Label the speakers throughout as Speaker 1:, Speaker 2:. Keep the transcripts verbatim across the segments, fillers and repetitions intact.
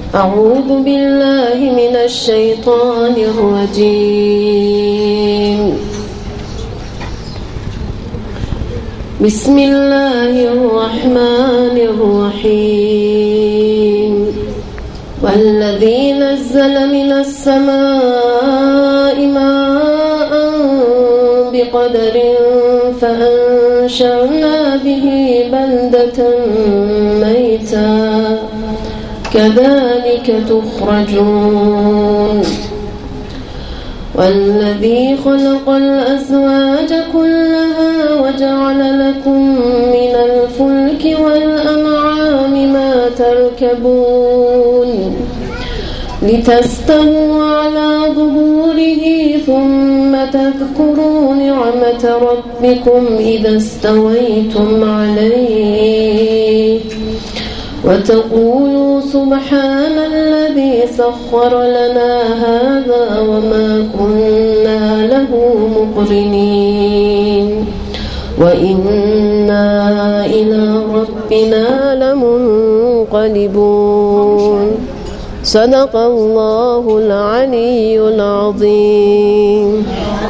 Speaker 1: أعوذ بالله من الشيطان الرجيم. بسم الله الرحمن الرحيم. والذي نزل من السماء ماء بقدر فأنشرنا به بلدة ميتا كذلك تخرجون. والذي خلق الأزواج كلها وجعل لكم من الفلك والأنعام ما تركبون لتستووا على ظهوره ثم تذكروا نعمة ربكم إذا استويتم عليه وتقولوا سبحان الذي سخر لنا هذا وما كنا له مقرنين وإنا إلى ربنا لمنقلبون. صدق الله العلي العظيم.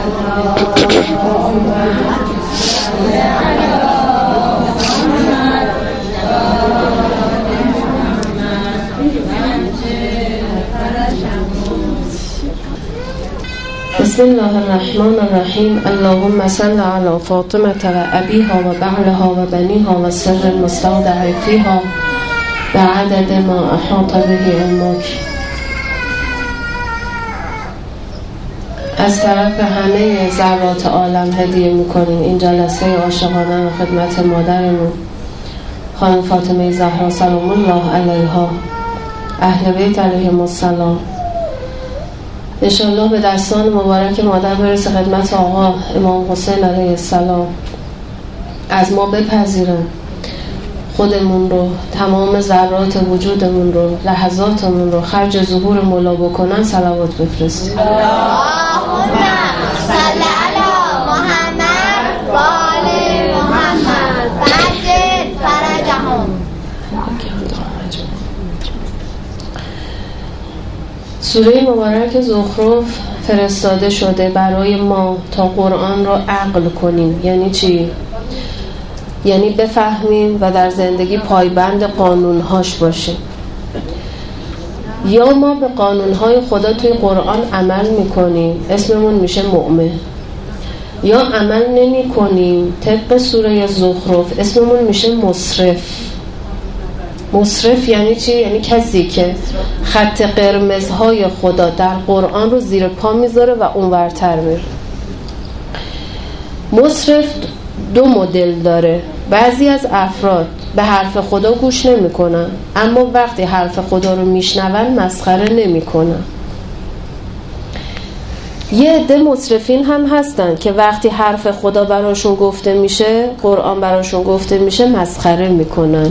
Speaker 1: بسم الله الرحمن الرحیم. اللهم صل علی فاطمة و ابیها و بعلها و بنیها و سر المستودع فیها به عدد ما احاط به علمک. از طرف همه ذرات عالم هدیه میکنیم این جلسه عاشقانه و خدمت مادرمون خانم فاطمه زهرا سلام الله علیها، اهل بیت علیهم السلام. انشاءالله به دستان مبارک مادر برسه خدمت آقا امام حسین علیه السلام، از ما بپذیرن خودمون رو، تمام ذرات وجودمون رو، لحظاتمون رو خرج ظهور مولا بکنن. صلوات بفرستیم.
Speaker 2: اللهم صل علی محمد و آل محمد عجل فرجهم.
Speaker 1: سوره مبارک زخرف فرستاده شده برای ما تا قرآن رو عقل کنیم. یعنی چی؟ یعنی بفهمیم و در زندگی پایبند قانونهاش باشیم. یا ما به قانونهای خدا توی قرآن عمل میکنیم، اسممون میشه مؤمن، یا عمل نمی کنیم طبق سوره زخرف، اسممون میشه مسرف. مسرف یعنی چی؟ یعنی کسی که خط قرمزهای خدا در قرآن رو زیر پا میذاره و اونورتر میره. مسرف دو مدل داره. بعضی از افراد به حرف خدا گوش نمی کنن، اما وقتی حرف خدا رو میشنون مسخره نمی کنن. یه عده مسرفین هم هستن که وقتی حرف خدا براشون گفته میشه، قرآن براشون گفته میشه، مسخره میکنن.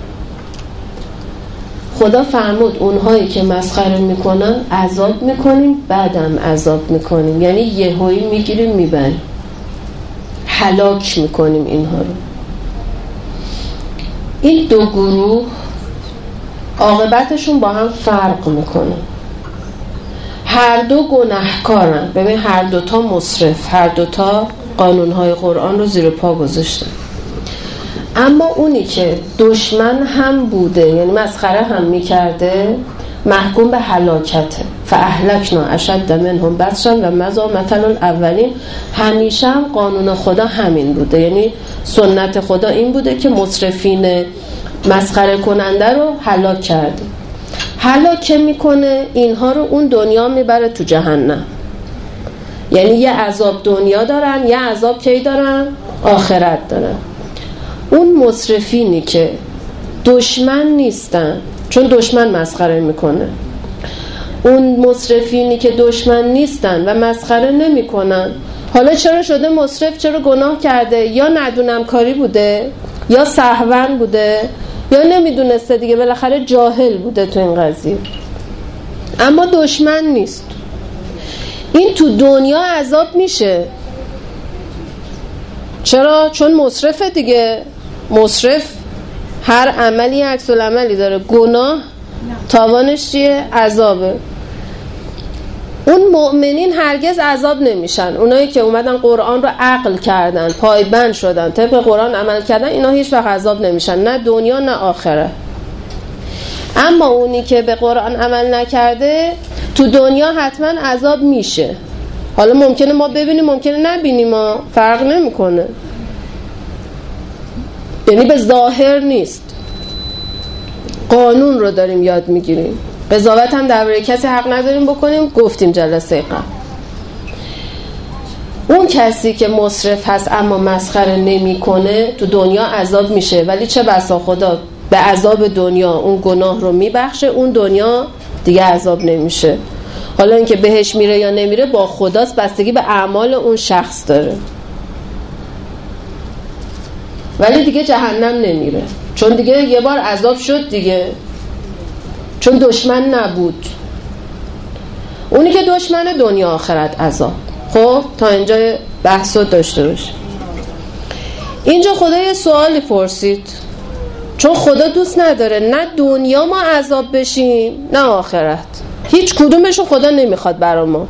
Speaker 1: خدا فرمود اونهایی که مسخره میکنن عذاب میکنیم، بعدم عذاب میکنیم. یعنی یهویی میگیریم میبریم، هلاک میکنیم اینها رو. این دو گروه عاقبتشون با هم فرق میکنه. هر دو گناهکارن. ببین هر دوتا مسرف، هر دوتا قانونهای قرآن رو زیر پا گذاشتن. اما اونی که دشمن هم بوده، یعنی مسخره هم میکرده، محکوم به هلاکته. فاهلکنا اشد منهم بطشا و مضی مثل الاولین. همیشه هم قانون خدا همین بوده، یعنی سنت خدا این بوده که مسرفین مسخره کننده رو هلاک کرده. هلاک که میکنه اینها رو اون دنیا میبره تو جهنم. یعنی یه عذاب دنیا دارن، یه عذاب کی دارن؟ آخرت دارن. اون مسرفینی که دشمن نیستن، چون دشمن مسخره میکنه، اون مسرفینی که دشمن نیستن و مسخره نمیکنن، حالا چرا شده مسرف؟ چرا گناه کرده؟ یا ندونم کاری بوده، یا سهوا بوده، یا نمیدونسته دیگه، بالاخره جاهل بوده تو این قضیه، اما دشمن نیست. این تو دنیا عذاب میشه. چرا؟ چون مسرفه دیگه. مسرف هر عملی عکس العملی داره. گناه تاوانش چیه؟ عذابه. اون مؤمنین هرگز عذاب نمیشن. اونایی که اومدن قرآن رو عقل کردن، پایبند شدن، طبق قرآن عمل کردن، اینا هیچ وقت عذاب نمیشن، نه دنیا نه آخره. اما اونی که به قرآن عمل نکرده تو دنیا حتما عذاب میشه. حالا ممکنه ما ببینیم ممکنه نبینیم، ما فرق نمیکنه، یعنی به ظاهر نیست. قانون رو داریم یاد میگیریم. قضاوت هم درباره کسی حق نداریم بکنیم، گفتیم جلسه قبل. اون کسی که مصرف هست اما مسخره نمیکنه تو دنیا عذاب میشه، ولی چه بسا خدا به عذاب دنیا اون گناه رو میبخشه، اون دنیا دیگه عذاب نمیشه. حالا اینکه بهش میره یا نمیره با خداست، بستگی به اعمال اون شخص داره، ولی دیگه جهنم نمیره، چون دیگه یه بار عذاب شد دیگه، چون دشمن نبود. اونی که دشمن دنیا آخرت عذاب. خب تا اینجا بحث رو داشته باش. اینجا خدا یه سوالی پرسید، چون خدا دوست نداره نه دنیا ما عذاب بشیم نه آخرت، هیچ کدومشو خدا نمیخواد برا ما.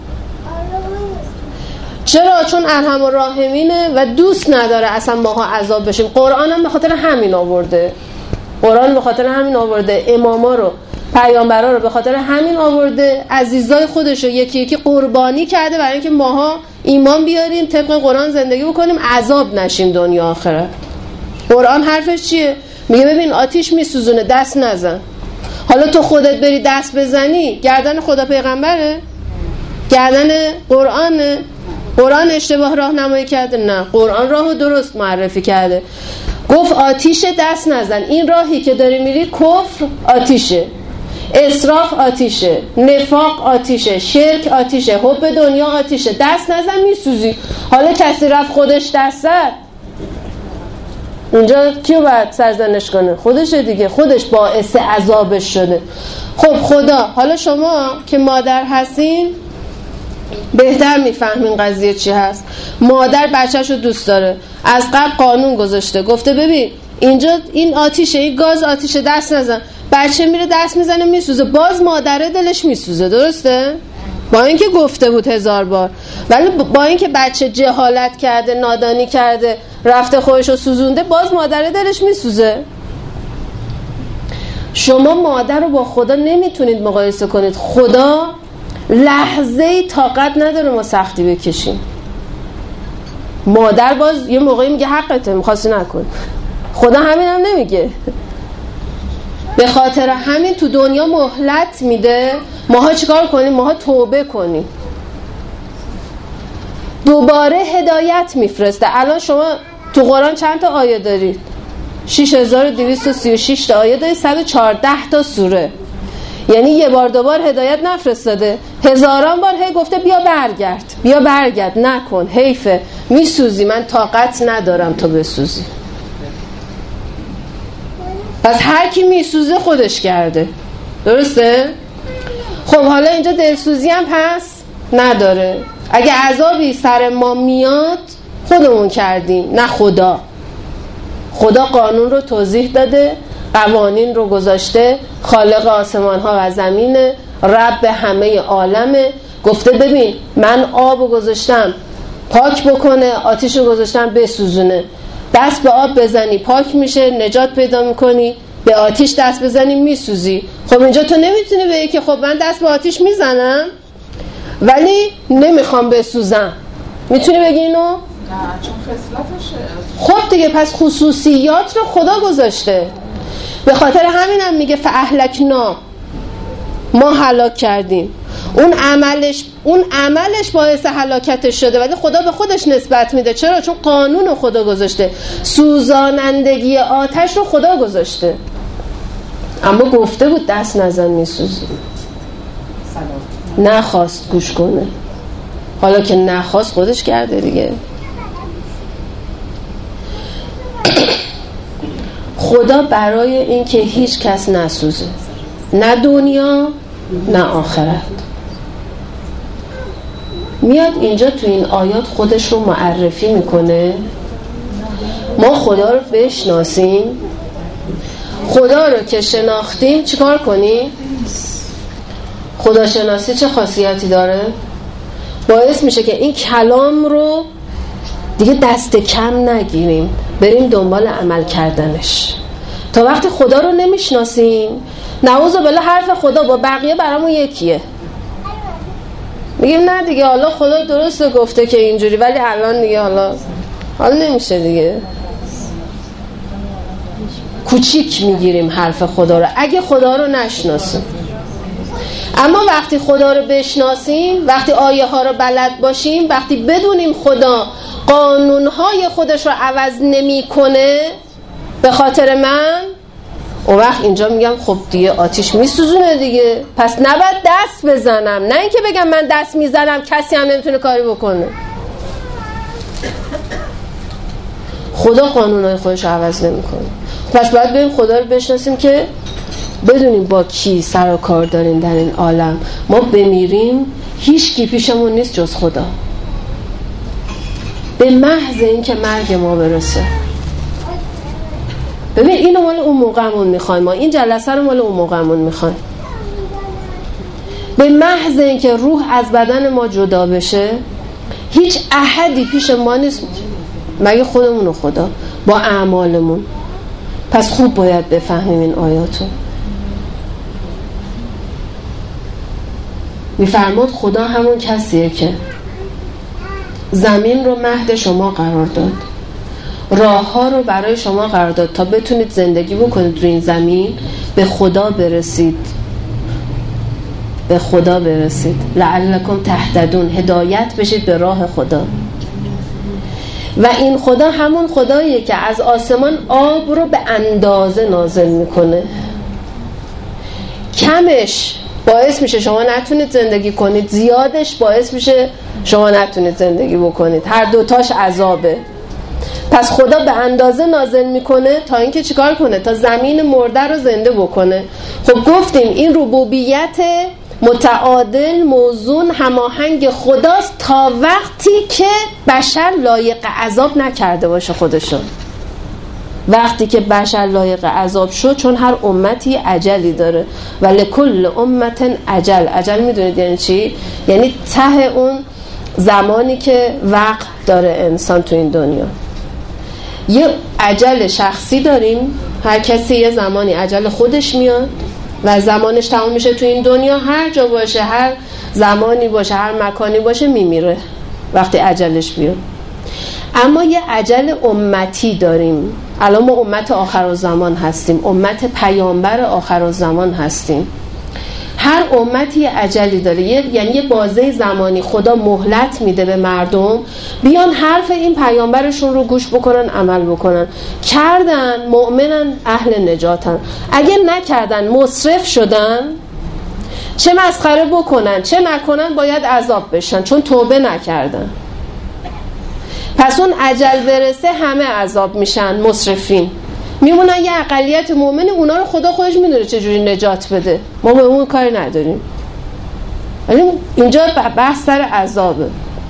Speaker 1: چرا؟ چون ارحم الراحمینه و دوست نداره اصلا ماها عذاب بشیم. قرآن هم به خاطر همین آورده، قرآن به خاطر همین آورده، اماما رو، پیامبرا رو به خاطر همین آورده، عزیزای خودش رو یکی یکی قربانی کرده برای اینکه ماها ایمان بیاریم، طبق قرآن زندگی بکنیم، عذاب نشیم دنیا آخرت. قرآن حرفش چیه؟ میگه ببین آتیش میسوزونه، دست نزن. حالا تو خودت بری دست بزنی، گردن خدا پیغمبره؟ گردن قرآنه؟ قرآن اشتباه راهنمایی کرده؟ نه، قرآن راهو درست معرفی کرده. گفت آتیش، دست نزن. این راهی که داری میری کفر آتیشه، اسراف آتیشه، نفاق آتیشه، شرک آتیشه، حب دنیا آتیشه، دست نزن میسوزی. حالا کسی رفت خودش دست زد، اینجا کیو باید سرزنش کنه؟ خودشه دیگه، خودش باعث عذابش شده. خب خدا، حالا شما که مادر هستین بهتر میفهمین قضیه چی هست. مادر بچه‌شو دوست داره، از قبل قانون گذاشته، گفته ببین اینجا این آتیشه، این گاز آتیشه، دست نزن. بچه میره دست میزنه میسوزه، باز مادره دلش میسوزه، درسته؟ با اینکه گفته بود هزار بار، ولی با اینکه بچه جهالت کرده، نادانی کرده، رفته خودشو سوزونده، باز مادره دلش میسوزه. شما مادر رو با خدا نمیتونید مقایسه کنید. خدا لحظه‌ای طاقت نداره ما سختی بکشیم. مادر باز یه موقعی میگه حقته، میخواستی نکن. خدا همین هم نمیگه. به خاطر همین تو دنیا مهلت میده. ماها چیکار کنیم؟ ماها توبه کنیم، دوباره هدایت میفرسته. الان شما تو قرآن چند تا آیه دارید؟ شش هزار و دویست و سی و شش تا آیه دارید، صد و چهارده تا سوره. یعنی یه بار دوبار هدایت نفرستاده، هزاران بار هی گفته بیا برگرد، بیا برگرد، نکن، حیفه، میسوزی، من طاقت ندارم تو بسوزی. پس هر کی میسوزه خودش کرده، درسته؟ خب حالا اینجا دلسوزی هم پس نداره. اگه عذابی سر ما میاد خودمون کردیم، نه خدا. خدا قانون رو توضیح داده، قوانین رو گذاشته، خالق آسمان ها و زمینه، رب همه عالمه. گفته ببین من آب رو گذاشتم پاک بکنه، آتیش رو گذاشتم بسوزونه. دست به آب بزنی پاک میشه، نجات پیدا میکنی، به آتیش دست بزنی میسوزی. خب اینجا تو نمیتونی بگی که خب من دست به آتیش میزنم ولی نمیخوام بسوزم. میتونی بگی اینو؟
Speaker 3: نه، چون خصلتشه.
Speaker 1: خب دیگه، پس خصوصیات رو خدا گذاشته. به خاطر همینم میگه فاهلکنا، ما هلاک کردیم. اون عملش اون عملش باعث هلاکتش شده، ولی خدا به خودش نسبت میده. چرا؟ چون قانون رو خدا گذاشته، سوزانندگی آتش رو خدا گذاشته، اما گفته بود دست نزن میسوزی. نخواست گوش کنه. حالا که نخواست خودش کرده دیگه. خدا برای این که هیچ کس نسوزه، نه دنیا نه آخرت، میاد اینجا تو این آیات خودش رو معرفی میکنه. ما خدا رو بشناسیم، خدا رو که شناختیم چیکار کنیم؟ خداشناسی چه خاصیتی داره؟ باعث میشه که این کلام رو دیگه دست کم نگیریم، بریم دنبال عمل کردنش. تا وقتی خدا رو نمیشناسیم، نعوذ بالله حرف خدا با بقیه برامون یکیه، میگیم نه دیگه حالا خدا درسته گفته که اینجوری، ولی الان دیگه حالا حالا نمیشه دیگه. کوچیک میگیریم حرف خدا رو اگه خدا رو نشناسیم. اما وقتی خدا رو بشناسیم، وقتی آیه ها رو بلد باشیم، وقتی بدونیم خدا قانونهای خودش رو عوض نمی کنه به خاطر من، اون وقت اینجا میگم خب دیگه آتیش میسوزونه دیگه، پس نباید دست بزنم، نه اینکه بگم من دست میزنم کسی هم نمیتونه کاری بکنه. خدا قانونهای خودش رو عوض نمی کنه. پس باید بریم خدا رو بشناسیم که بدونیم با کی سر و کار داریم در این عالم. ما بمیریم هیچ کی پیشمون نیست جز خدا، به محض این که مرگ ما برسه. ببین اینو مال اون موقعمون میخوایم، ما این جلسه رو مال اون موقعمون میخوایم. به محض این که روح از بدن ما جدا بشه هیچ احدی پیش ما نیست مگه خودمون و خدا با اعمالمون. پس خوب باید بفهمیم این آیاتو. میفرماد خدا همون کسیه که زمین رو مهد شما قرار داد، راه ها رو برای شما قرار داد تا بتونید زندگی بکنید رو این زمین، به خدا برسید، به خدا برسید، لعلکم تهتدون، هدایت بشید به راه خدا. و این خدا همون خداییه که از آسمان آب رو به اندازه نازل میکنه. کمش باعث میشه شما نتونید زندگی کنید، زیادش باعث میشه شما نتونید زندگی بکنید. هر دوتاش عذابه. پس خدا به اندازه نازل میکنه تا اینکه چیکار کنه؟ تا زمین مرده رو زنده بکنه. خب گفتیم این ربوبیت متعادل، موزون، هماهنگ خداست تا وقتی که بشر لایق عذاب نکرده باشه خودشو. وقتی که بشر لایق عذاب شد، چون هر امتی اجلی داره و لکل امت اجل. اجل میدونید یعنی چی؟ یعنی ته اون زمانی که وقت داره انسان تو این دنیا. یه اجل شخصی داریم، هر کسی یه زمانی اجل خودش میاد و زمانش تمام میشه تو این دنیا. هر جا باشه، هر زمانی باشه، هر مکانی باشه میمیره وقتی اجلش بیاد. اما یه اجل امتی داریم. الان ما امت آخرالزمان هستیم، امت پیامبر آخرالزمان هستیم. هر امتی یه اجلی داره، یعنی یه بازه زمانی خدا مهلت میده به مردم بیان حرف این پیامبرشون رو گوش بکنن، عمل بکنن. کردن مؤمنن، اهل نجاتن. اگه نکردن مصرف شدن، چه مسخره بکنن چه نکنن باید عذاب بشن، چون توبه نکردن. پس اون اجل برسه همه عذاب میشن، مصرفین میمونن. یه اقلیت مؤمن، اونا رو خدا خودش میدونه چجوری نجات بده، ما به اون کاری نداریم. ولی اینجا بحث سر عذابه.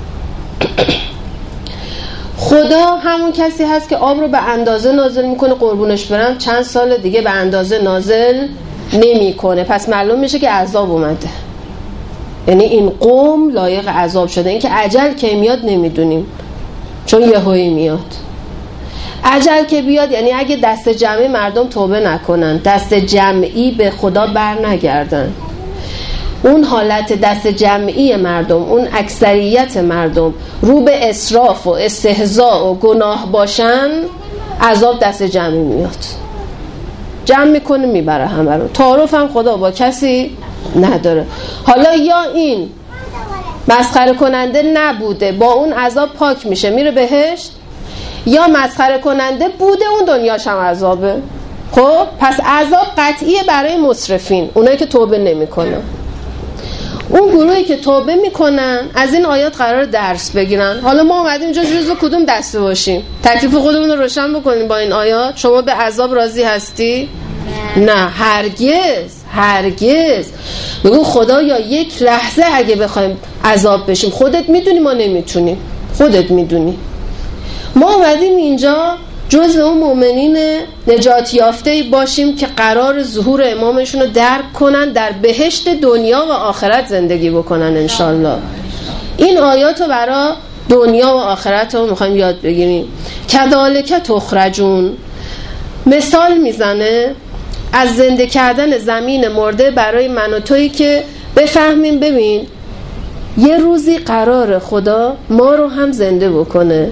Speaker 1: خدا همون کسی هست که آب رو به اندازه نازل میکنه، قربونش برم چند سال دیگه به اندازه نازل نمیکنه. پس معلوم میشه که عذاب اومده، یعنی این قوم لایق عذاب شده. این که اجل که میاد نمیدونیم، چون یهویی میاد. اجل که بیاد یعنی اگه دست جمعی مردم توبه نکنن، دست جمعی به خدا بر نگردن، اون حالت دست جمعی مردم، اون اکثریت مردم رو به اسراف و استهزاء و گناه باشن، عذاب دست جمعی میاد، جمع میکنه میبره همه رو. تعارف هم خدا با کسی نداره. حالا یا این مسخره کننده نبوده، با اون عذاب پاک میشه میره بهشت، یا مسخره کننده بوده اون دنیاش هم عذابه. خب پس عذاب قطعیه برای مصرفین، اونایی که توبه نمیکنن. اون گروهی که توبه میکنن از این آیات قرار درس بگیرن. حالا ما اومدیم اینجا جزو کدوم دسته باشیم؟ تکلیف خودمون رو روشن بکنیم با این آیات. شما به عذاب راضی هستی؟ نه, نه هرگز هرگز. بگو خدایا یک لحظه اگه بخوایم عذاب بشیم، خودت میدونی ما نمیتونیم، خودت میدونی. ما اومدیم اینجا جزء اون مؤمنین نجات یافته باشیم که قرار ظهور امامشون رو درک کنن، در بهشت دنیا و آخرت زندگی بکنن انشالله. این آیات رو برای دنیا و آخرت رو میخوایم یاد بگیریم. کذالک تخرجون مثال میزنه از زنده کردن زمین مرده برای من و تویی که بفهمیم ببین یه روزی قرار خدا ما رو هم زنده بکنه.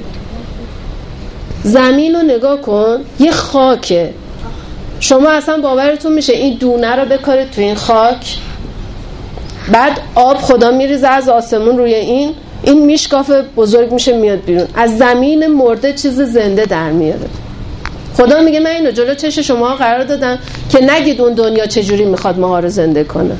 Speaker 1: زمین رو نگاه کن، یه خاکه. شما اصلا باورتون میشه این دونه رو بکارید تو این خاک، بعد آب خدا میریزه از آسمون روی این این میشکاف بزرگ میشه میاد بیرون، از زمین مرده چیز زنده در میاره. خدا میگه من اینو جلو چش شما قرار دادم که نگید اون دنیا چجوری میخواد ماها رو زنده کنه.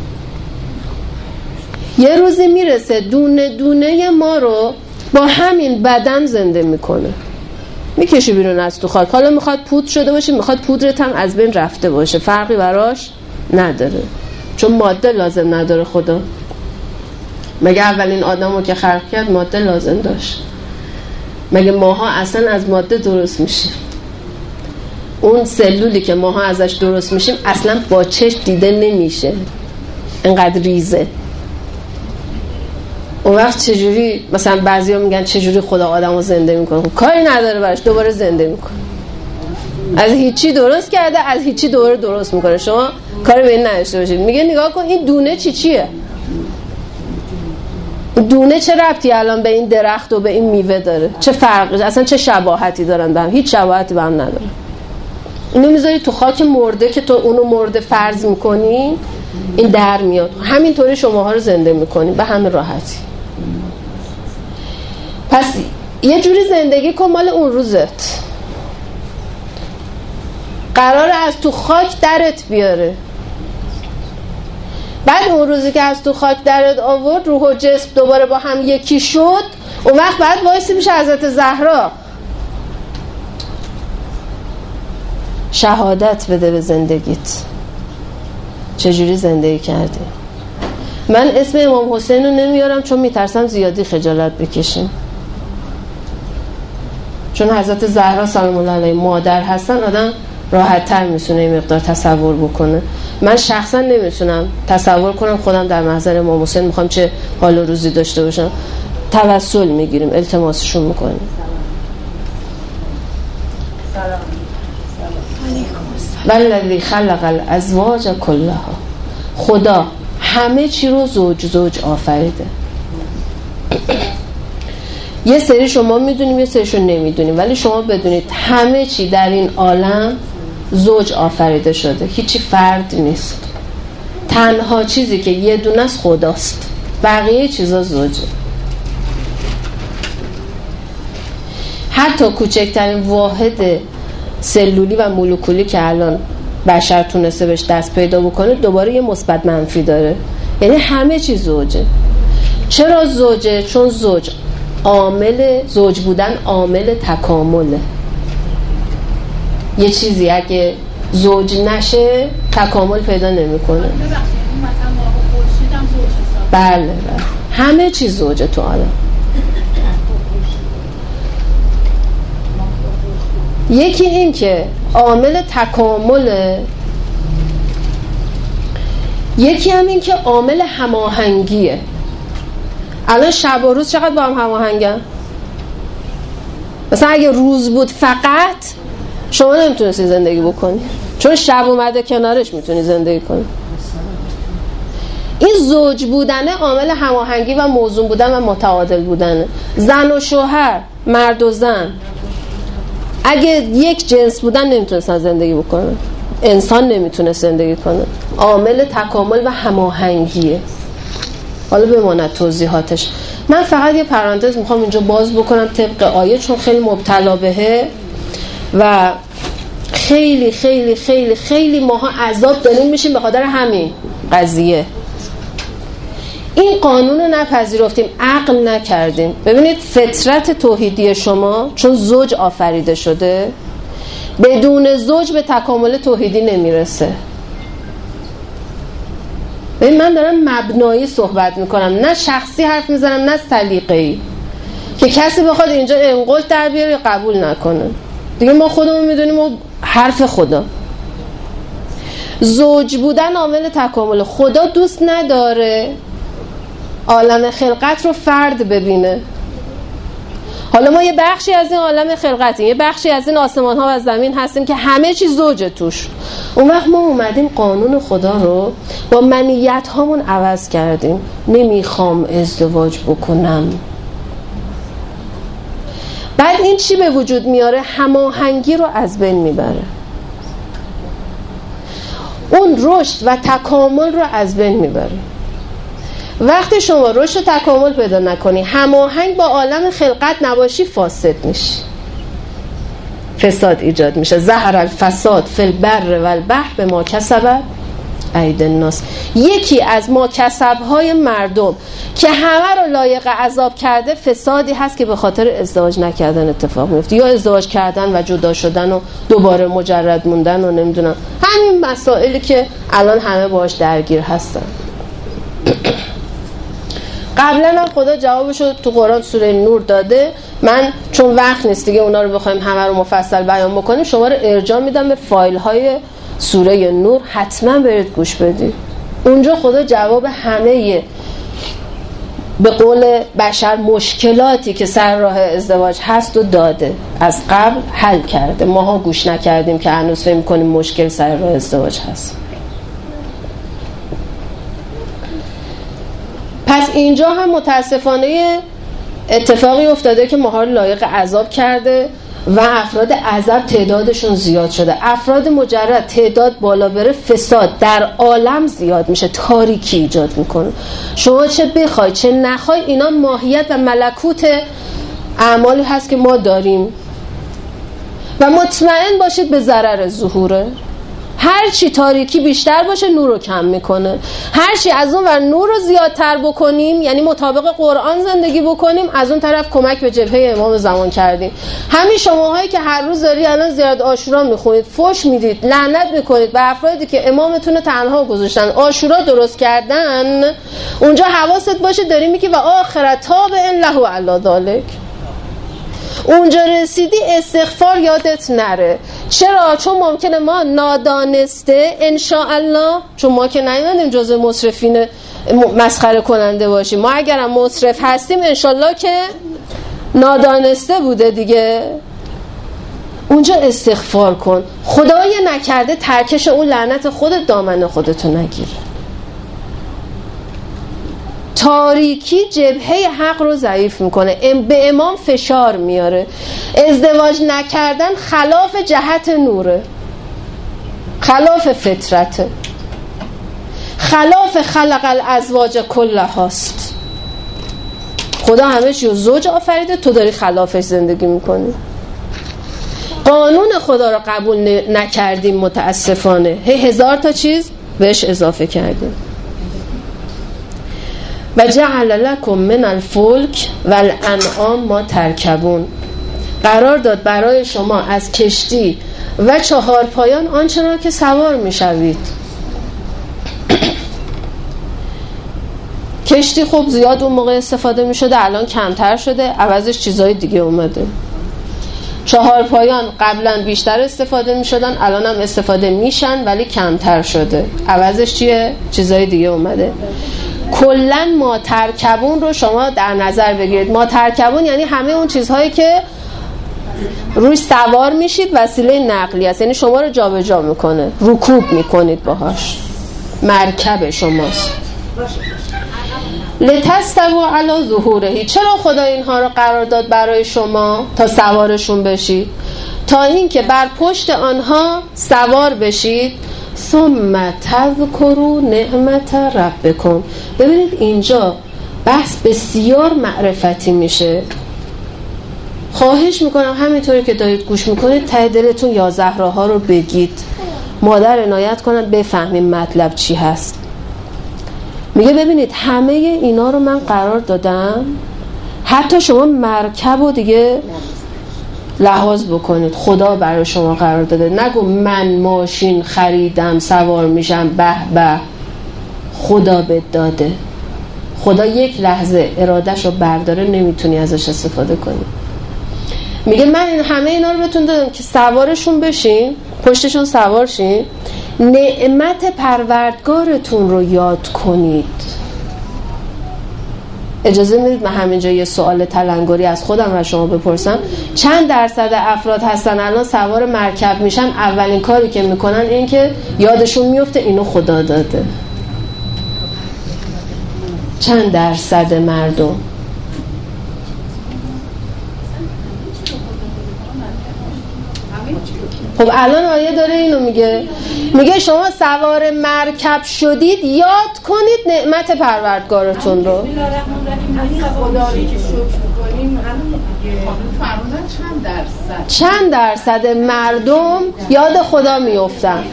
Speaker 1: یه روزی میرسه دونه دونه ما رو با همین بدن زنده میکنه، میکشی بیرون از تو خاک. حالا میخواد پودر شده باشه، میخواد پودرت هم از بین رفته باشه، فرقی براش نداره، چون ماده لازم نداره. خدا مگه اولین آدمو که خلق کرد ماده لازم داشت؟ مگه ماها اصلا از ماده درست میشیم؟ اون سلولی که ماها ازش درست میشیم اصلا با چشم دیده نمیشه، انقدر ریزه. اون وقت چجوری مثلا بعضیا میگن چجوری خدا آدمو زنده میکنه؟ کاری نداره براش، دوباره زنده میکنه. از هیچی درست کرده، از هیچی دوباره درست میکنه. شما کاری به این نداشته باشید. میگه نگاه کن این دونه چی چیه؟ دونه چه ربطی الان به این درخت و به این میوه داره؟ چه فرقی؟ اصلا چه شباهتی دارن به هم؟ هیچ شباهتی به هم نداره. اینو میذاری تو خاک مرده که تو اونو مرده فرض میکنی، این در میاد. همینطوری شماها رو زنده میکنی به همین راحتی. پس یه جوری زندگی کن مال اون روزت. قراره از تو خاک درت بیاره. بعد اون روزی که از تو خاک درت آورد، روح و جسم دوباره با هم یکی شد، اون وقت بعد وایسی میشه حضرت زهرا شهادت بده به زندگیت، چجوری زندگی کردی. من اسم امام حسین رو نمیارم چون میترسم زیادی خجالت بکشیم، چون حضرت زهرا سلام الله علیها مادر هستن، آدم راحت تر میتونه این مقدار تصور بکنه. من شخصا نمیتونم تصور کنم خودم در محضر امام حسین میخوام چه حال و روزی داشته باشم. توسل میگیریم، التماسشون میکنیم. والذی خلق الازواج کلها، خدا همه چی رو زوج زوج آفریده. یه سری شما میدونیم یه سریشو نمیدونیم، ولی شما بدونید همه چی در این عالم زوج آفریده شده، هیچی فرد نیست. تنها چیزی که یه دونه است خداست، بقیه چیزا زوجه. حتی کوچکترین واحد سلولی و مولکولی که الان بشر تونسته بهش دست پیدا بکنه دوباره یه مثبت منفی داره، یعنی همه چیز زوجه. چرا زوجه؟ چون زوج عامل، زوج بودن عامل تکامله. یه چیزی اگه زوج نشه تکامل پیدا نمیکنه. بله بله، همه چیز زوجه تو عالم. یکی این که عامل تکامله، یکی هم این که عامل هماهنگیه. الان شب و روز چقدر با هم هماهنگن؟ مثلا اگه روز بود فقط شما نمیتونستی زندگی بکنی، چون شب اومده کنارش میتونی زندگی کنی. این زوج بودنه عامل هماهنگی و موزون بودن و متعادل بودنه. زن و شوهر، مرد و زن اگه یک جنس بودن نمیتونستن زندگی بکنن، انسان نمیتونه زندگی کنه. عامل تکامل و هماهنگیه. حالا بماند توضیحاتش. من فقط یه پرانتز میخوام اینجا باز بکنم طبق آیه، چون خیلی مبتلا بهه و خیلی خیلی خیلی خیلی ماها عذاب داریم میشیم به خاطر همین قضیه. این قانون رو نپذیرفتیم، عقل نکردیم. ببینید فطرت توحیدی شما چون زوج آفریده شده، بدون زوج به تکامل توحیدی نمیرسه. ببین من دارم مبنایی صحبت میکنم، نه شخصی حرف میزنم نه سلیقه‌ای که کسی بخواد اینجا انقلت در بیاره قبول نکنه. دیگه ما خودمون میدونیم و حرف خدا. زوج بودن عامل تکامل. خدا دوست نداره عالم خلقت رو فرد ببینه. حالا ما یه بخشی از این عالم خلقتیم، یه بخشی از این آسمان ها و زمین هستیم که همه چیز زوجه توش. اون وقت ما اومدیم قانون خدا رو با منیت هامون عوض کردیم. نمیخوام ازدواج بکنم. بعد این چی به وجود میاره؟ هماهنگی رو از بین میبره. اون رشد و تکامل رو از بین میبره. وقتی شما رشد و تکامل پیدا نکنی، هماهنگ با عالم خلقت نباشی، فاسد میشی، فساد ایجاد میشه. ظهر الفساد فی البر و البحر بما کسبت ایدی الناس. یکی از ما کسبهای مردم که همه رو لایق عذاب کرده، فسادی هست که به خاطر ازدواج نکردن اتفاق میفته، یا ازدواج کردن و جدا شدن و دوباره مجرد موندن و نمیدونم همین مسائلی که الان همه باهاش درگیر هستن. قبلا هم خدا جوابشو تو قرآن سوره نور داده. من چون وقت نیست دیگه اونا رو بخوایم همه رو مفصل بیان بکنیم، شما رو ارجاع میدم به فایل های سوره نور، حتما برید گوش بدید. اونجا خدا جواب همه به قول بشر مشکلاتی که سر راه ازدواج هست و داده، از قبل حل کرده. ماها گوش نکردیم که هنوز فکر می‌کنیم مشکل سر راه ازدواج هست. پس اینجا هم متاسفانه اتفاقی افتاده که ماها لایق عذاب کرده و افراد عذاب تعدادشون زیاد شده. افراد مجرد تعداد بالا بره، فساد در عالم زیاد میشه، تاریکی ایجاد میکنه. شما چه بخوای چه نخوای، اینا ماهیت و ملکوت اعمالی هست که ما داریم و مطمئن باشید به ضرر ظهوره. هر چی تاریکی بیشتر باشه، نور رو کم میکنه. هر چی از اون ور نور رو زیادتر بکنیم، یعنی مطابق قرآن زندگی بکنیم، از اون طرف کمک به جبهه امام زمان کردیم. همین شماهایی که هر روز داری الان زیاد عاشورا میخونید، فوش میدید، لعنت میکنید به افرادی که امامتون تنها گذاشتن، عاشورا درست کردن، اونجا حواست باشه داری میگی و آخرت تاب ان له علی ذلک. اونجا رسیدی استغفار یادت نره. چرا؟ چون ممکنه ما نادانسته انشاءالله، چون ما که نیومدیم جزء مصرفین مسخره کننده باشیم، ما اگرم مصرف هستیم انشاءالله که نادانسته بوده دیگه. اونجا استغفار کن، خدای نکرده ترکش اون لعنت خودت دامن خودتو نگیره. تاریکی جبهه حق رو ضعیف میکنه، به امام فشار میاره. ازدواج نکردن خلاف جهت نوره، خلاف فطرته، خلاف خلق الازواج کلهاست. خدا همه چی رو زوج آفریده، تو داری خلافش زندگی میکنی. قانون خدا رو قبول نکردیم متاسفانه، هی هزار تا چیز بهش اضافه کردیم. و جعل لکم من الفلک والانعام ما ترکبون. قرار داد برای شما از کشتی و چهار پایان آنچنان که سوار میشوید. کشتی خوب زیاد اون موقع استفاده میشده، الان کمتر شده، عوضش چیزای دیگه اومده. چهار پایان قبلا بیشتر استفاده میشدن، الان هم استفاده میشن ولی کمتر شده، عوضش چیه؟ چیزای دیگه اومده. کلن ما ترکبون رو شما در نظر بگیرید. ما ترکبون یعنی همه اون چیزهایی که روی سوار میشید، وسیله نقلی است، یعنی شما رو جابجا میکنه، رکوب میکنید باهاش، مرکب شماست. لتستووا علی ظهورهی. چرا خدا اینها رو قرار داد برای شما؟ تا سوارشون بشید، تا اینکه بر پشت آنها سوار بشید. ثم تذکروا نعمت ربکم. ببینید اینجا بحث بسیار معرفتی میشه. خواهش میکنم همینطوری که دارید گوش میکنید ته دلتون یا زهراها رو بگید، مادر عنایت کنن بفهمیم مطلب چی هست. میگه ببینید همه اینا رو من قرار دادم، حتی شما مرکب رو دیگه لحاظ بکنید، خدا برای شما قرار داده. نگو من ماشین خریدم سوار میشم به به، خدا بهت داده. خدا یک لحظه ارادهش رو برداره نمیتونی ازش استفاده کنی. میگه من این همه اینا رو بهتون دادم که سوارشون بشین، پشتشون سوار شین، نعمت پروردگارتون رو یاد کنید. اجازه میدید من همینجا یه سوال تلنگری از خودم و شما بپرسم؟ چند درصد افراد هستن الان سوار مرکب میشن اولین کاری که میکنن این که یادشون میفته اینو خدا داده؟ چند درصد مردم؟ خب الان آیه داره اینو میگه، میگه شما سوار مرکب شدید یاد کنید نعمت پروردگارتون رو. چند درصد مردم یاد خدا میافتن؟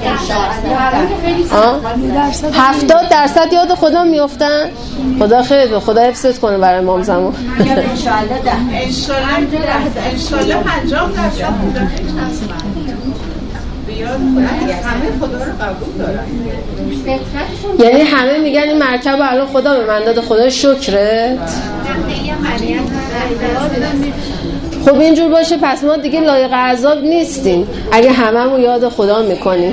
Speaker 1: هفتاد درصد یاد خدا میافتن؟ خدا خیر به خدا حفظت کنه برای امام زمان.
Speaker 3: انشالله پنجاه درصد همه خدا رو قبول دارن.
Speaker 1: یعنی همه میگن این مرکب الان خدا به من داده، خدا شکرت. خب اینجور باشه پس ما دیگه لایق عذاب نیستیم اگه هممون یاد خدا میکنیم.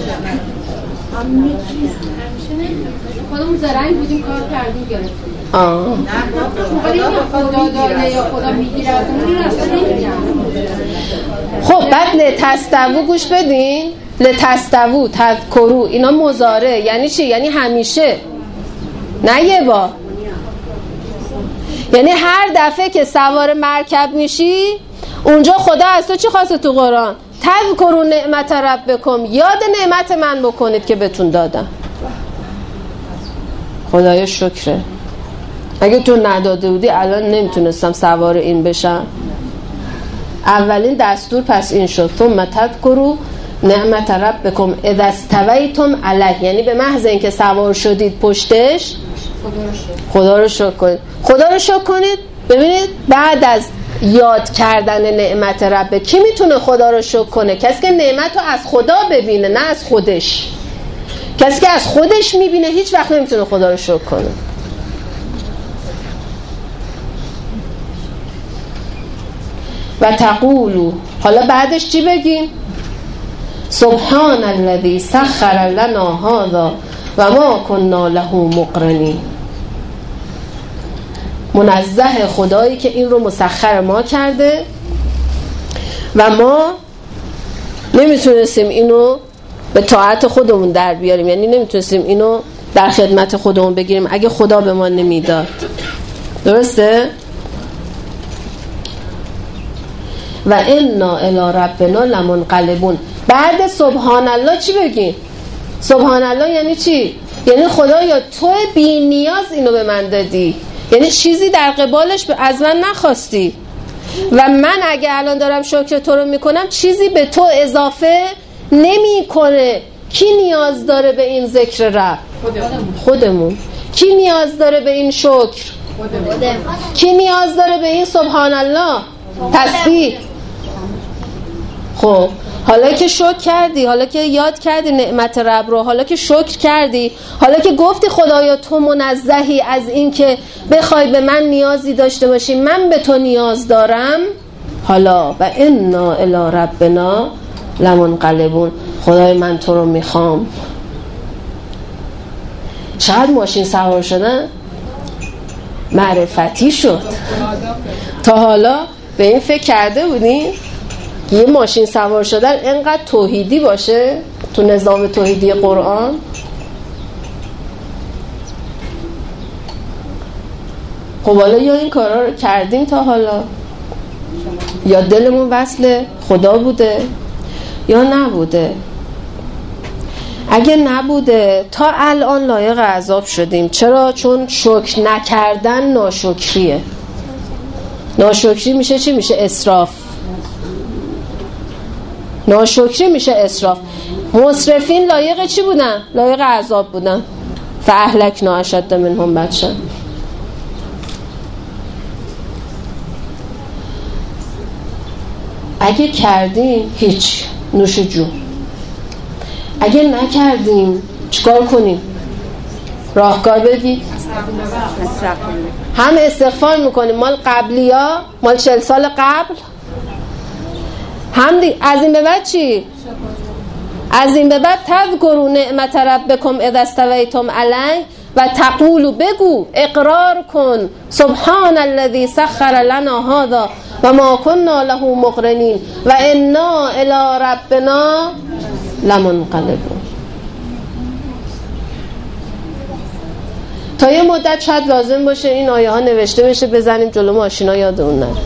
Speaker 4: خودمون زرنگ بودیم کار کردیم گرفتیم.
Speaker 1: آه
Speaker 4: خدا داره یا خدا میگیره از اون
Speaker 1: خب بعد لتستوو گوش بدین، لتستوو تذکرو اینا مضارع یعنی چی؟ یعنی همیشه، نه یه بار. یعنی هر دفعه که سوار مرکب میشی اونجا خدا از تو چی خواسته تو قرآن؟ تذکروا نعمت ربکم، یاد نعمت من بکنید که بهتون دادم. خدای شکره. اگه تو نداده بودی الان نمیتونستم سوار این بشم. اولین دستور پس این شد ثم تذکروا نعمت ربکم اذا استویتم علیه، یعنی به محض اینکه سوار شدید پشتش خدا رو شکر کنید. خدا رو شکر کنید. ببینید بعد از یاد کردن نعمت رب کی میتونه خدا رو شکر کنه؟ کسی که نعمت رو از خدا ببینه نه از خودش. کسی که از خودش میبینه هیچ وقت نمیتونه خدا رو شکر کنه. و تقولو، حالا بعدش چی بگیم؟ سبحان الذی سخر لنا هذا و ما كنا له مقرنین. منزه خدایی که این رو مسخر ما کرده و ما نمیتونستیم اینو به طاعت خودمون در بیاریم، یعنی نمیتونستیم اینو در خدمت خودمون بگیریم اگه خدا به ما نمیداد. درسته؟ و انا الی ربنا لمنقلبون. بعد سبحان الله چی بگیم؟ سبحان الله یعنی چی؟ یعنی خدایا تو بی نیاز اینو به من دادی، یعنی چیزی در قبالش از من نخواستی و من اگه الان دارم شکر تو رو میکنم چیزی به تو اضافه نمیکنه. کی نیاز داره به این ذکر رب؟ خودمون. خودمون. کی نیاز داره به این شکر؟ خودمون. کی نیاز داره به این سبحان الله تسبیح؟ خب حالا که شکر کردی، حالا که یاد کردی نعمت رب رو، حالا که شکر کردی، حالا که گفتی خدایا تو منزهی از این که بخوای به من نیازی داشته باشی، من به تو نیاز دارم، حالا و انا الی ربنا لمنقلبون. خدای من تو رو میخوام. چقدر ماشین سوار شدن معرفتی شد. تا حالا به این فکر کرده بودین یه ماشین سوار شدن اینقدر توحیدی باشه تو نظام توحیدی قرآن؟ خب حالا یا این کارا رو کردیم تا حالا، یا دلمون وصل خدا بوده یا نبوده. اگه نبوده تا الان لایق عذاب شدیم. چرا؟ چون شکر نکردن ناشکریه. ناشکری میشه چی؟ میشه اسراف. ناشکری میشه اسراف. مسرفین لایق چی بودن؟ لایق عذاب بودن. فاهلکنا اشد منهم بطشا. اگه کردیم هیچ، نوش جون. اگه نکردیم چیکار کنیم؟ راهکار بگید. هم استغفار میکنیم مال قبلی ها، مال چهل سال قبل، هم دی... از این به بعد چی؟ از این به بعد تذکروا نعمت ربکم اذا استویتم علیه و تقولوا، بگو اقرار کن سبحان الذی سخر لنا هذا و ما كنا له مقرنین و انا الی ربنا لمنقلبون. تا یه مدت شاید لازم باشه این آیه ها نوشته بشه بزنیم جلو ماشینا یادمون نره.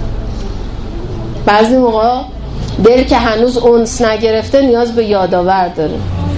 Speaker 1: بعضی موقع دل که هنوز اونس نگرفته نیاز به یادآور داره.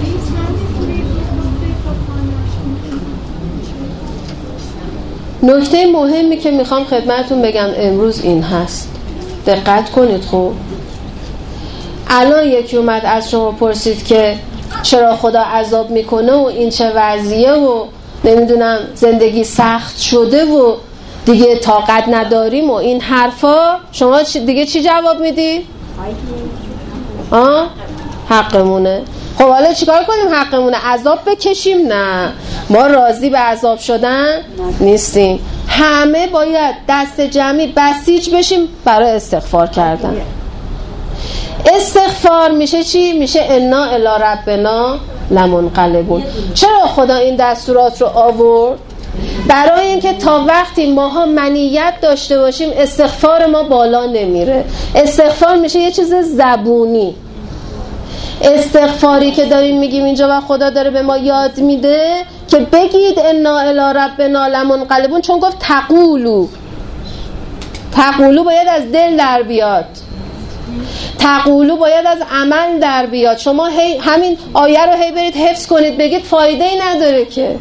Speaker 1: نکته مهمی که میخوام خدمتتون بگم امروز این هست، دقت کنید. خوب الان یکی اومد از شما پرسید که چرا خدا عذاب میکنه و این چه وضعیه و نمیدونم زندگی سخت شده و دیگه طاقت نداریم و این حرفا، شما دیگه چی جواب میدی؟ آه؟ حقمونه. خب حالا چیکار کنیم حقمونه؟ عذاب بکشیم؟ نه، ما راضی به عذاب شدن نیستیم. همه باید دست جمعی بسیج بشیم برای استغفار کردن. استغفار میشه چی؟ میشه انا الی ربنا لمنقلبون. چرا خدا این دستورات رو آورد؟ برای اینکه تا وقتی ماها منیت داشته باشیم استغفار ما بالا نمیره. استغفار میشه یه چیز زبونی. استغفاری که داریم میگیم اینجا و خدا داره به ما یاد میده که بگید انا الی ربنا لمنقلبون، چون گفت تقولو. تقولو باید از دل در بیاد، تقولو باید از عمل در بیاد. شما هی همین آیه رو هی برید حفظ کنید بگید فایده ای نداره که.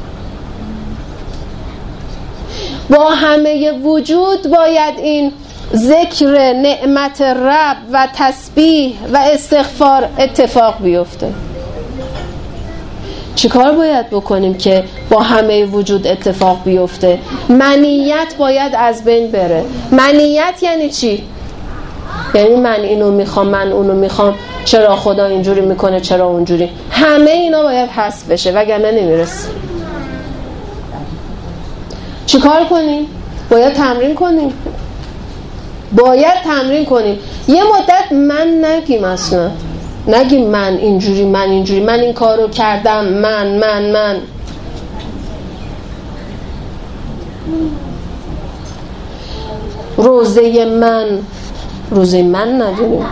Speaker 1: با همه وجود باید این ذکر نعمت رب و تسبیح و استغفار اتفاق بیفته. چیکار باید بکنیم که با همه وجود اتفاق بیفته؟ منیت باید از بین بره. منیت یعنی چی؟ یعنی من اینو میخوام، من اونو میخوام، چرا خدا اینجوری میکنه، چرا اونجوری. همه اینا باید حذف بشه وگرنه نمیرسه. چیکار کنیم؟ باید تمرین کنیم. باید تمرین کنیم. یه مدت من نگیم، اصلا نگیم من اینجوری، من اینجوری، من این کارو کردم، من من من روزه من روزه من ندونیم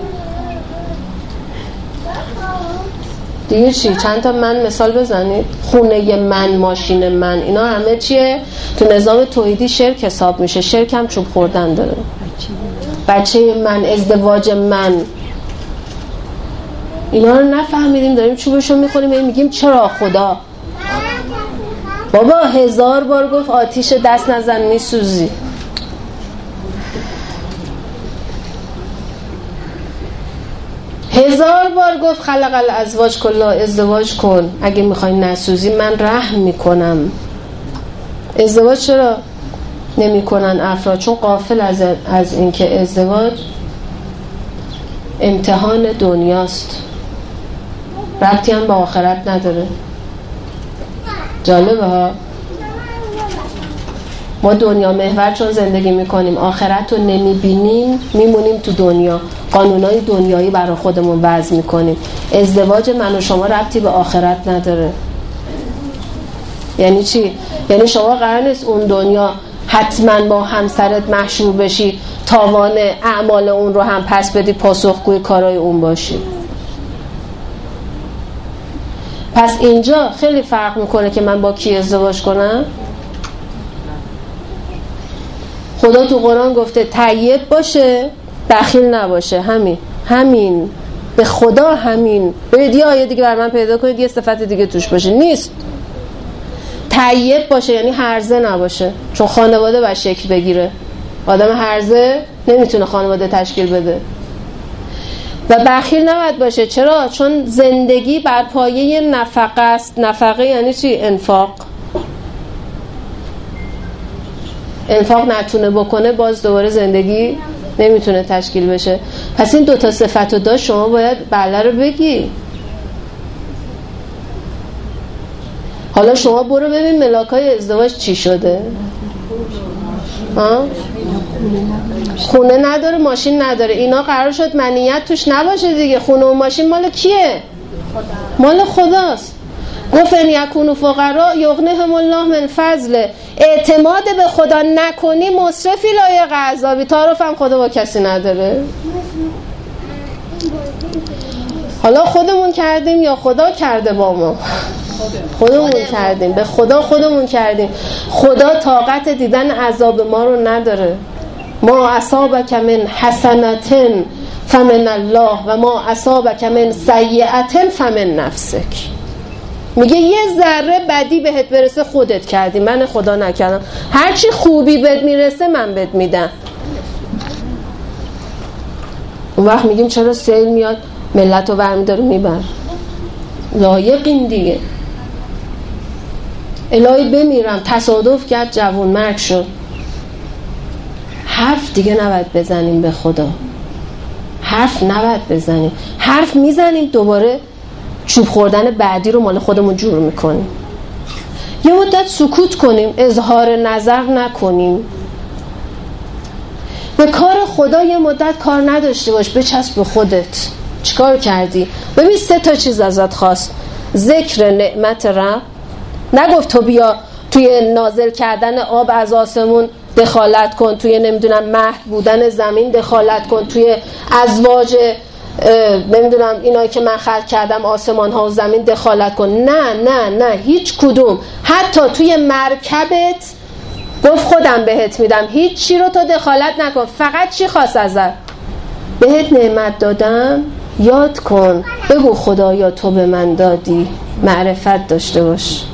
Speaker 1: دیگه. چی؟ چند تا من مثال بزنید. خونه من، ماشین من، اینا همه چیه؟ تو نظام توحیدی شرک حساب میشه. شرک هم چوب خوردن داره. بچه من، ازدواج من، اینا رو نفهمیدیم داریم چوبشو میخوریم میگیم چرا خدا؟ بابا هزار بار گفت آتیش دست نزن میسوزی. هزار بار گفت خلق الازواج کلا، ازدواج کن اگه میخوای نسوزی، من رحم میکنم. ازدواج چرا نمی کنن افراد؟ چون غافل از, از این که ازدواج امتحان دنیاست، ربطی هم به آخرت نداره. جالبه ها. ما دنیا محور چون زندگی میکنیم، آخرت رو نمیبینیم، میمونیم تو دنیا، قانونای دنیایی برای خودمون وضع میکنیم. ازدواج من و شما ربطی به آخرت نداره. یعنی چی؟ یعنی شما قرار نیست اون دنیا حتما با همسرت محشور بشی، تاوان اعمال اون رو هم پس بدی، پاسخگوی کارای اون باشی. پس اینجا خیلی فرق میکنه که من با کی ازدواج کنم. خدا تو قرآن گفته طیب باشه، بخیل نباشه. همین همین به خدا همین. برید یه آیه دیگه بر من پیدا کنید یه صفت دیگه توش باشه. نیست. طیب باشه یعنی هرزه نباشه، چون خانواده باید شکل بگیره. آدم هرزه نمیتونه خانواده تشکیل بده. و بخیل نباید باشه. چرا؟ چون زندگی بر پایه نفقه است. نفقه یعنی چی؟ انفاق. انفاق نتونه بکنه باز دوباره زندگی نمیتونه تشکیل بشه. پس این دوتا صفت رو داشت، شما باید بله رو بگی. حالا شما برو ببین ملاکای ازدواج چی شده. ها؟ خونه نداره، ماشین نداره. اینا قرار شد منیت توش نباشه دیگه. خونه و ماشین مال کیه؟ مال خداست. گفت ان یکونوا فقراء یغنیهم الله من فضله. اعتماد به خدا نکنی مصرفی لایق عذابی. تعارف هم خدا با کسی نداره. حالا خودمون کردیم یا خدا کرده با ما؟ خودمون کردیم. به خدا خودمون کردیم. خدا طاقت دیدن عذاب ما رو نداره. ما اصابک من حسنة فمن الله و ما اصابک من سیئة فمن نفسک. میگه یه ذره بدی بهت برسه خودت کردی، من خدا نکردم. هرچی خوبی بهت میرسه من بهت میدم. اون وقت میگیم چرا سیل میاد ملت رو برمی داره میبر؟ لایقین دیگه. الهی بمیرم تصادف کرد جوان مرگ شد. حرف دیگه نباید بزنیم به خدا. حرف نباید بزنیم. حرف میزنیم دوباره چوب خوردن بعدی رو مال خودمون جور میکنیم. یه مدت سکوت کنیم، اظهار نظر نکنیم. به کار خدا یه مدت کار نداشته باش، بچسب به خودت. چیکار کردی؟ ببین سه تا چیز ازت خواست. ذکر نعمت رب، نگفت تو بیا توی نازل کردن آب از آسمون دخالت کن، توی نمیدونم مهد بودن زمین دخالت کن، توی ازواج نمیدونم اینایی که من خلق کردم آسمان ها و زمین دخالت کن. نه نه نه، هیچ کدوم. حتی توی مرکبت گفت خودم بهت میدم، هیچ چی رو تو دخالت نکن. فقط چی خواست ازت؟ بهت نعمت دادم، یاد کن، بگو خدایا تو به من دادی، معرفت داشته باش.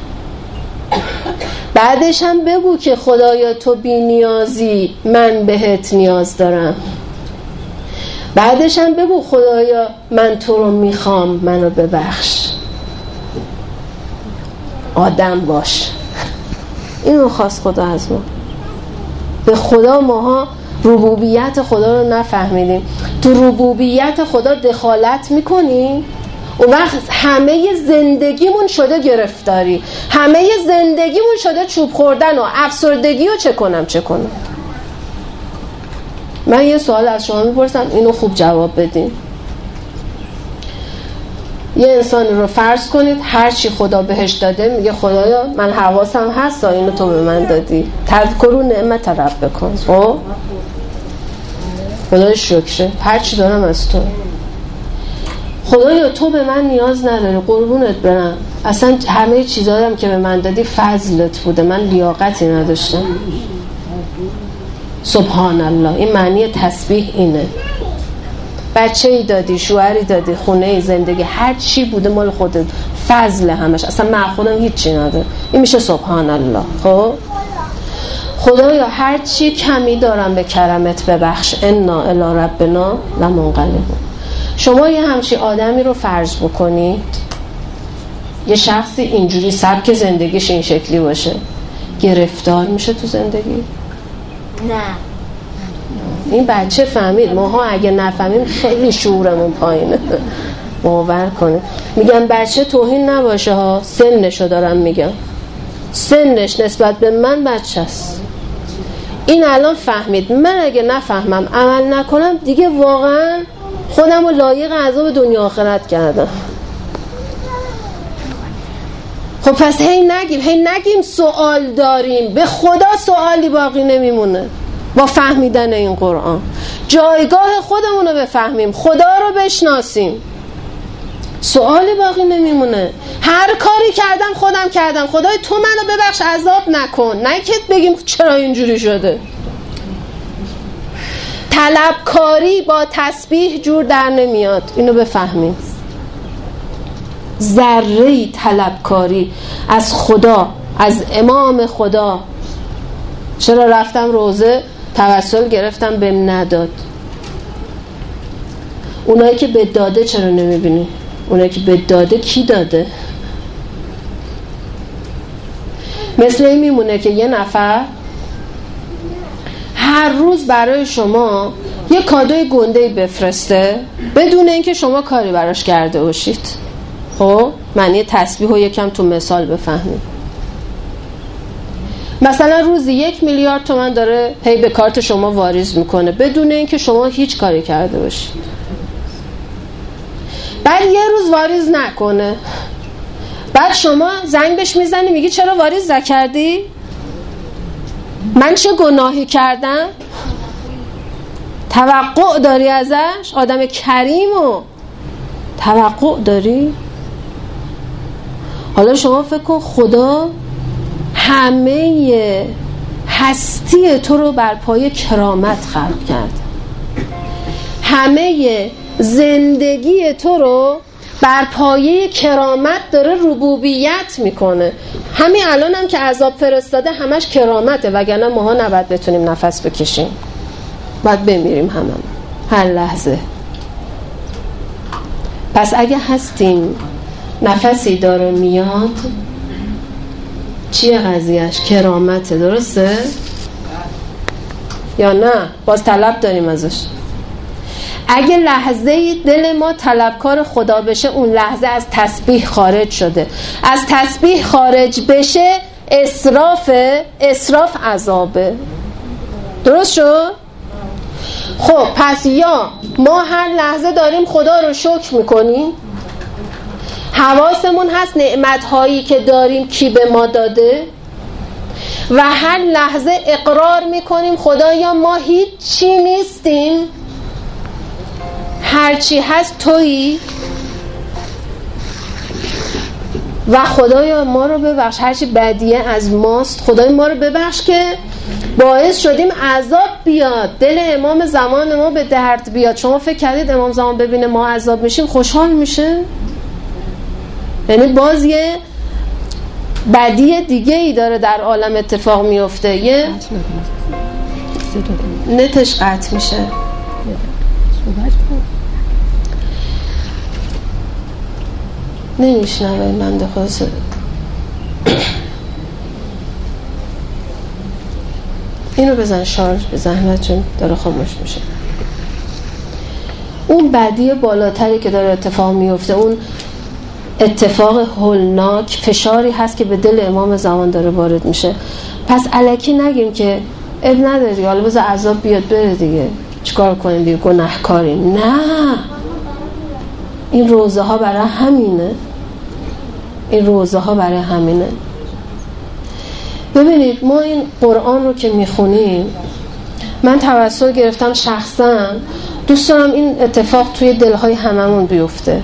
Speaker 1: بعدش هم بگو که خدایا تو بی نیازی، من بهت نیاز دارم. بعدش هم بگو خدایا من تو رو میخوام، منو ببخش. آدم باش. اینو خواست خدا از ما. به خدا ماها ربوبیت خدا رو نفهمیدیم. تو ربوبیت خدا دخالت میکنیم، اون وقت همه زندگیمون شده گرفتاری، همه زندگیمون شده چوب خوردن و افسردگی و چه کنم چه کنم. من یه سوال از شما میپرسم، اینو خوب جواب بدین. یه انسانی رو فرض کنید هر چی خدا بهش داده میگه خدایا من حواسم هست اینو تو به من دادی، تذکروا نعمت ربکم. خب خدای شکره، هر چی دارم از تو. خدایا تو به من نیاز نداری، قربونت برم، اصلا همه چیزایی که به من دادی فضلت بوده، من لیاقتی نداشتم. سبحان الله. این معنی تسبیح اینه. بچه ای دادی، شوهری دادی، خونه ای، زندگی، هر چی بوده مال خودت، فضل همش، اصلا من خودم هیچی نداره. این میشه سبحان الله. خب خدایا هر چی کمی دارم به کرمت ببخش، انا الی ربنا لمنقلبون. شما یه همچی آدمی رو فرض بکنید، یه شخصی اینجوری سبک زندگیش این شکلی باشه، گرفتار میشه تو زندگی؟
Speaker 2: نه.
Speaker 1: این بچه فهمید. ماها اگه نفهمیم خیلی شعورمون پایینه. باور کنه. میگم بچه توهین نباشه ها، سنشو دارم میگم، سنش نسبت به من بچه است. این الان فهمید. من اگه نفهمم عمل نکنم دیگه واقعا خودم رو لایق عذاب دنیا آخرت کردم. خب پس هی نگیم هی نگیم سوال داریم، به خدا سوالی باقی نمیمونه. با فهمیدن این قرآن جایگاه خودمون رو بفهمیم، خدا رو بشناسیم، سوالی باقی نمیمونه. هر کاری کردم خودم کردم، خدای تو منو ببخش عذاب نکن، نه که بگیم چرا اینجوری شده. طلبکاری با تسبیح جور در نمیاد، اینو بفهمیم. ذره‌ای طلبکاری از خدا، از امام خدا. چرا رفتم روزه توسل گرفتم بهم نداد؟ اونایی که به داده چرا نمیبینی؟ اونایی که به داده کی داده؟ مثل این میمونه که یه نفر هر روز برای شما یه کادوی گنده‌ای بفرسته بدون اینکه شما کاری براش کرده باشید. خب معنی تسبیح رو یکم تو مثال بفهمید. مثلا روزی یک میلیارد تومان داره هی به کارت شما واریز میکنه بدون اینکه شما هیچ کاری کرده باشید. بعد یه روز واریز نکنه، بعد شما زنگ بهش میزنی میگی چرا واریز نکردی؟ من چه گناهی کردم؟ توقع داری ازش؟ آدم کریمو توقع داری؟ حالا شما فکر کن خدا همه هستی تو رو بر پای کرامت خلق کرد، همه زندگی تو رو بر پایه کرامت داره ربوبیت میکنه. همین الان هم که عذاب فرستاده همش کرامته، وگرنه ماها نباید بتونیم نفس بکشیم، باید بمیریم هممون هر لحظه. پس اگه هستیم نفسی داره میاد، چیه قضیهش؟ کرامته، درسته؟ یا نه باز طلب داریم ازش؟ اگه لحظه دل ما طلبکار خدا بشه، اون لحظه از تسبیح خارج شده. از تسبیح خارج بشه اسراف، اسراف عذابه. درست شد؟ خب پس یا ما هر لحظه داریم خدا رو شکر میکنیم، حواسمون هست نعمتهایی که داریم کی به ما داده، و هر لحظه اقرار میکنیم خدایا ما هیچ چی نیستیم، هرچی هست تویی، و خدایا ما رو ببخش هرچی بدیه از ماست، خدای ما رو ببخش که باعث شدیم عذاب بیاد، دل امام زمان ما به درد بیاد. شما فکر کردید امام زمان ببینه ما عذاب میشیم خوشحال میشه؟ یعنی باز یه بدی دیگه ای داره در عالم اتفاق میفته. یه نتش قطع میشه. نمیشنوه من دخواست اینو بزن شارژ به زحمت، چون داره خاموش میشه. اون بدی بالاتری که داره اتفاق میفته، اون اتفاق هولناک، فشاری هست که به دل امام زمان داره وارد میشه. پس الکی نگیم که اب نداره دیگه، حالا بذار عذاب بیاد بره دیگه، چیکار کنیم دیگه، گناهکاریم. نه، این روزه ها برای همینه، این روزه ها برای همینه. ببینید ما این قرآن رو که میخونیم، من توسل گرفتم شخصا دوست دارم این اتفاق توی دلهای هممون بیفته.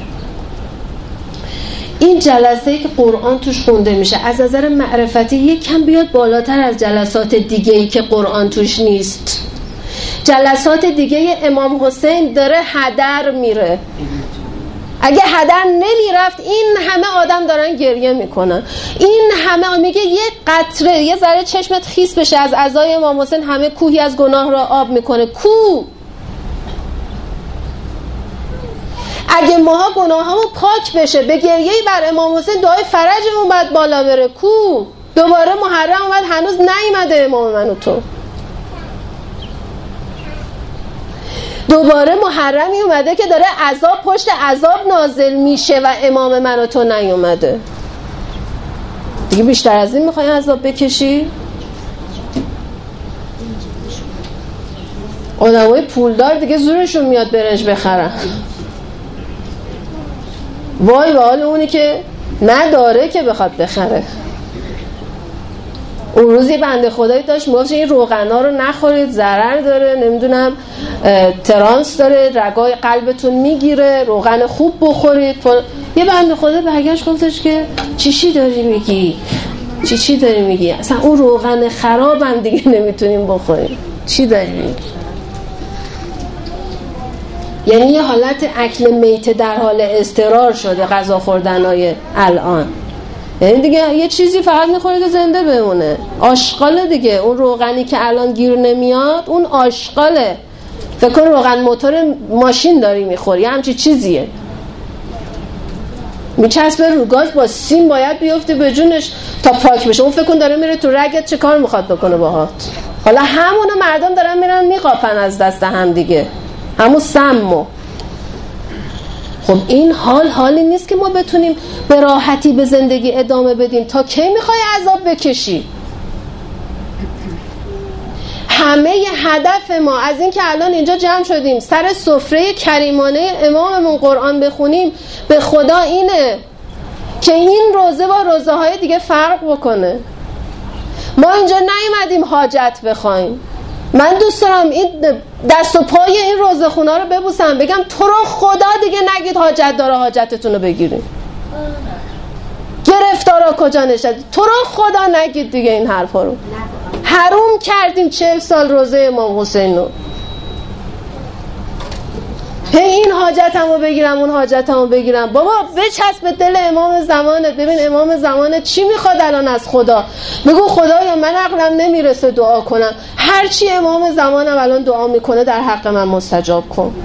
Speaker 1: این جلسه‌ای که قرآن توش خونده میشه از نظر معرفتی یک کم بیاد بالاتر از جلسات دیگه‌ای که قرآن توش نیست. جلسات دیگه امام حسین داره هدر میره، اگه هدر نمیرفت این همه آدم دارن گریه میکنن، این همه میگه یه قطره یه ذره چشمت خیس بشه از عزای امام حسین همه کوهی از گناه را آب میکنه. کو اگه ماها گناهامون پاک بشه به گریه‌ای بر امام حسین دعای فرجمون باید بالا بره. کو دوباره محرم اومد هنوز نیومده امام من و تو، دوباره محرمی اومده که داره عذاب پشت عذاب نازل میشه و امام من و تو نیومده. دیگه بیشتر از این میخوای عذاب بکشی؟ آدمای پولدار دیگه زورشون میاد برنج بخرن، وای به حال اونی که نداره که بخواد بخره. اون روزی بنده خدایی داشت میگفت این روغنا رو نخورید ضرر داره، نمیدونم ترانس داره، رگای قلبتون میگیره، روغن خوب بخورید. یه بنده خدا برگشت گفتش که چی چی داری میگی؟ چی چی داری میگی؟ اصلا اون روغن خراب هم دیگه نمیتونیم بخوریم. چی داری میگی؟ یعنی یه حالت اکل میته در حال اضطرار شده غذا خوردنای الان. یعنی دیگه یه چیزی فقط میخوره که زنده بمونه. آشغاله دیگه. اون روغنی که الان گیر نمیاد اون آشغاله. فکر کن روغن موتور ماشین داری میخوری، یه همچی چیزیه. میچسبه رو گاز، با سیم باید بیفته به جونش تا پاک بشه. اون فکر کن داره میره تو رگت چه کار میخواد بکنه باهات. حالا همونو مردم دارن میرن میقاپن از دست هم دیگه، همون سمو. خب این حال حالی نیست که ما بتونیم به راحتی به زندگی ادامه بدیم. تا کی میخوای عذاب بکشی؟ همه هدف ما از این که الان اینجا جمع شدیم سر سفره کریمانه اماممون قرآن بخونیم به خدا اینه که این روزه با روزه های دیگه فرق بکنه. ما اینجا نیومدیم حاجت بخوایم. من دوست دارم این دست و پای این روزه خونا رو ببوسم بگم تو رو خدا دیگه نگید حاجت داره حاجتتون رو بگیریم، گرفتارا کجا نشد، تو رو خدا نگید دیگه این حرفا رو. حروم کردیم چهل سال روزه امام حسین رو. هی این حاجتمو بگیرم اون حاجتمو بگیرم. بابا بچسب به دل امام زمانت، ببین امام زمانت چی میخواد الان از خدا. بگو خدایا من عقلم نمیرسه دعا کنم، هرچی امام زمانم الان دعا میکنه در حق من مستجاب کن.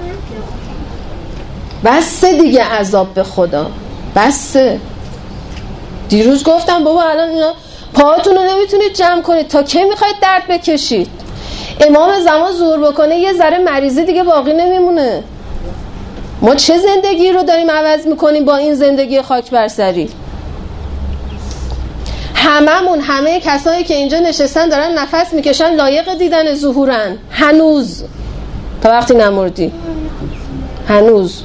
Speaker 1: بسه دیگه عذاب به خدا، بسه. دیروز گفتم بابا الان اینا پاهاتون رو نمیتونید جمع کنید، تا کی میخواید درد بکشید؟ امام زمان ظهور بکنه یه ذره مریضی دیگه باقی نمیمونه. ما چه زندگی رو داریم عوض میکنیم با این زندگی خاک بر سری؟ هممون، همه کسایی که اینجا نشستن دارن نفس میکشن لایق دیدن ظهورن هنوز، تا وقتی نمردی هنوز.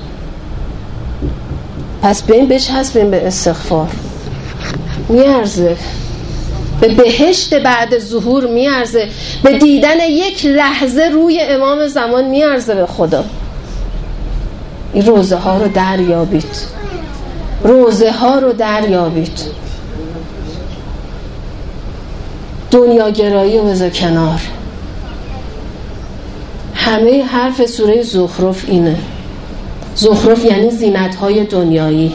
Speaker 1: پس بین بچسبیم به استغفار، میارزه به بهشت بعد ظهور، میارزه به دیدن یک لحظه روی امام زمان، میارزه به خدا. این روزه ها رو دریابید، روزه ها رو دریابید. دنیا گرایی رو بذار کنار. همه حرف سوره زخرف اینه. زخرف یعنی زینت های دنیایی.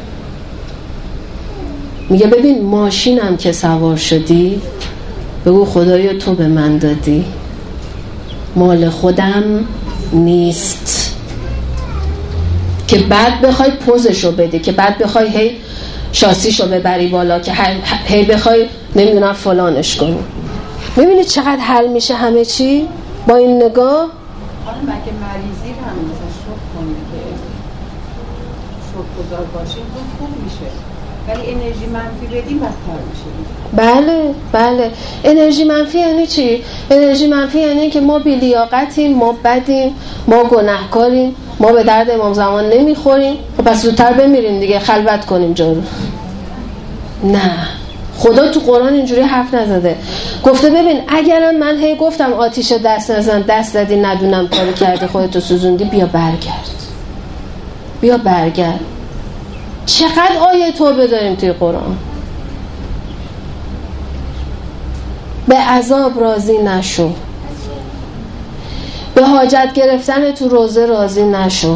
Speaker 1: میگه ببین ماشینم که سوار شدی بگو خدایا تو به من دادی، مال خودم نیست، که بعد بخوای پوزشو بدی، که بعد بخوای هی شاسیشو ببری بالا، که هی بخوای نمیدونم فلانش کنی. میبینی چقدر حل میشه همه چی با این نگاه.
Speaker 3: حالا مگه مریضی رو هم مثلا شوک کنید که شوک گذار باشید خوب میشه، ولی انرژی منفی بدیم بدتر میشه.
Speaker 1: بله بله. انرژی منفی یعنی چی؟ انرژی منفی یعنی که ما بی‌لیاقتیم، ما بدیم، ما گناهکاریم، ما به درد امام زمان نمیخوریم. خب پس زودتر بمیریم دیگه، خلوت کنیم جا رو. نه، خدا تو قرآن اینجوری حرف نزده. گفته ببین اگرم من هی گفتم آتیش دست نزن، دست زدی ندونم کارو کردی خودتو سوزوندی، بیا برگرد، بیا برگرد. چقدر آیه توبه داریم توی قرآن. به عذاب راضی نشو، به حاجت گرفتن تو روزه راضی نشو.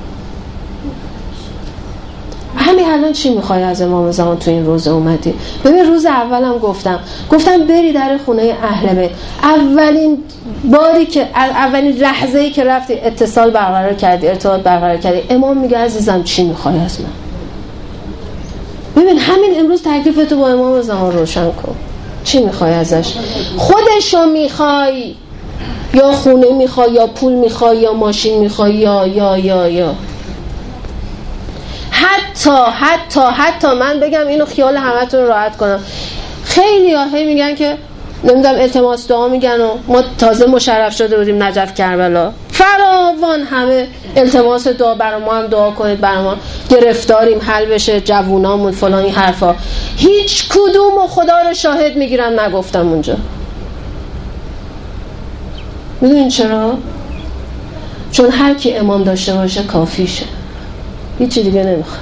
Speaker 1: همین الان چی میخوای از امام زمان تو این روزه اومدی؟ ببین روز اولم گفتم گفتم بری در خونه اهل بیت، اولین باری که اولین لحظه‌ای که رفتی اتصال برقرار کردی، ارتباط برقرار کردی، امام میگه عزیزم چی میخوای از من؟ ببین همین امروز تکلیفتو با امام زمان روشن کن. چی میخوای ازش؟ خودشو میخوای یا خونه میخوای یا پول میخوای یا ماشین میخوای یا یا یا یا حتی حتی حتی من بگم اینو خیال همتون رو راحت کنم، خیلی ها هی میگن که نمیدونم التماس دعا میگن و ما تازه مشرف شده بودیم نجف کربلا، فراوان همه التماس دعا برای ما هم دعا کنید، برای ما گرفتاریم حل بشه، جوونامون فلان این حرفا. هیچ کدوم و خدا رو شاهد میگیرم نگفتم اونجا. میدونین چرا؟ چون هر کی امام داشته باشه کافیشه، هیچی دیگه نمیخواد.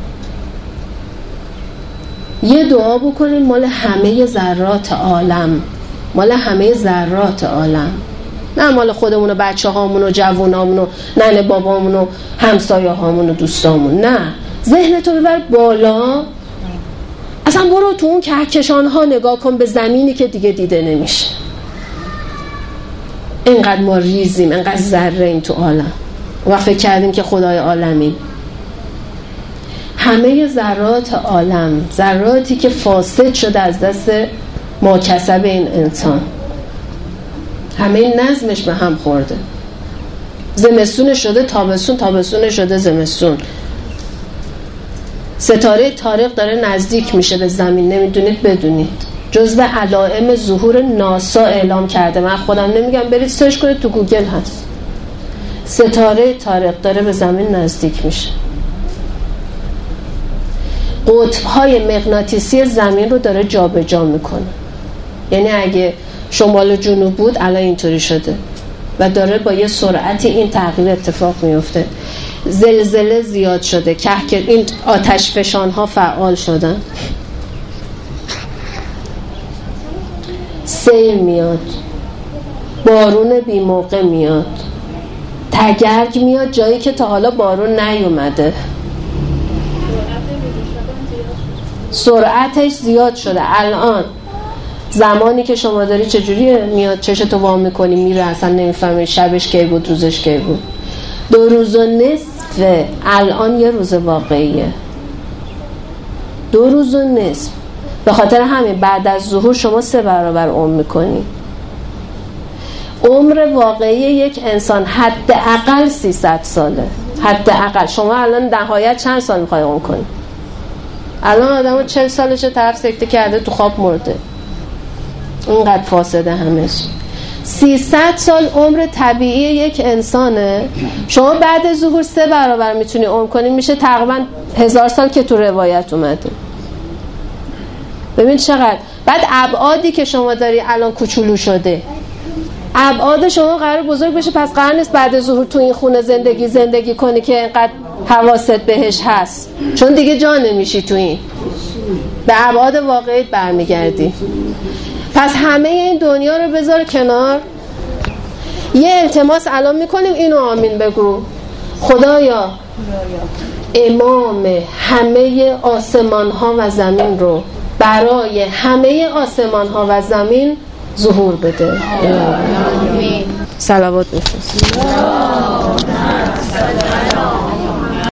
Speaker 1: یه دعا بکنیم مال همه ذرات عالم، مال همه ذرات عالم، نه مال خودمون و بچه هامون و جوونامون و ننه بابامون و همسایه هامون و دوستامون. نه، ذهنتو ببر بالا، اصلا برو تو اون کهکشان ها نگاه کن به زمینی که دیگه دیده نمیشه. اینقدر ما ریزیم، اینقدر ذره این تو عالم و فکر کردیم که خدای عالمیم. همه ذرات عالم، ذراتی که فاسد شده از دست ما کسب این انسان، همه این نظمش به هم خورده. زمستون شده تابستون، تابستون شده زمستون. ستاره طارق داره نزدیک میشه به زمین، نمیدونید بدونید. جزو علائم ظهور ناسا اعلام کرده. من خودم نمیگم، برید سرچ کنید، تو گوگل هست. ستاره طارق داره به زمین نزدیک میشه. قطب‌های مغناطیسی زمین رو داره جابجا میکنه. یعنی اگه شمال و جنوب بود الان اینطوری شده و داره با یه سرعتی این تغییر اتفاق میفته. زلزله زیاد شده، که این آتش فشان ها فعال شدن، سیل میاد، بارون بی موقع میاد، تگرگ میاد جایی که تا حالا بارون نیومده، سرعتش زیاد شده. الان زمانی که شما داری چجوریه میاد، چشتو وام میکنی میره، اصلا نمیفهمی شبش کی بود روزش کی بود. دو روز و نصف الان یه روز واقعیه، دو روز و نصف. به خاطر همین بعد از ظهور شما سه برابر عمر میکنی. عمر واقعی یک انسان حداقل سیصد ساله، حداقل. شما الان نهایت چند سال میخوای عمر کنی؟ الان آدمو چهل سالشه طرف سکته کرده تو خواب مرده، اینقدر فاسده همه چی. سیصد سال عمر طبیعی یک انسانه. شما بعد از ظهور سه برابر میتونی عمر کنی، میشه تقریبا هزار سال که تو روایت اومده. ببین چقدر. بعد ابعادی که شما داری الان کوچولو شده، ابعاد شما قرار بزرگ بشه، پس قرار نیست بعد از ظهور تو این خونه زندگی زندگی کنی که اینقدر حواست بهش هست، چون دیگه جا نمیشی تو این، به ابعاد واقعیت برمیگردی. پس همه این دنیا رو بذار کنار، یه التماس الان میکنیم، اینو آمین بگو. خدایا امام همه آسمان ها و زمین رو برای همه آسمان ها و زمین ظهور بده. صلوات بفرست.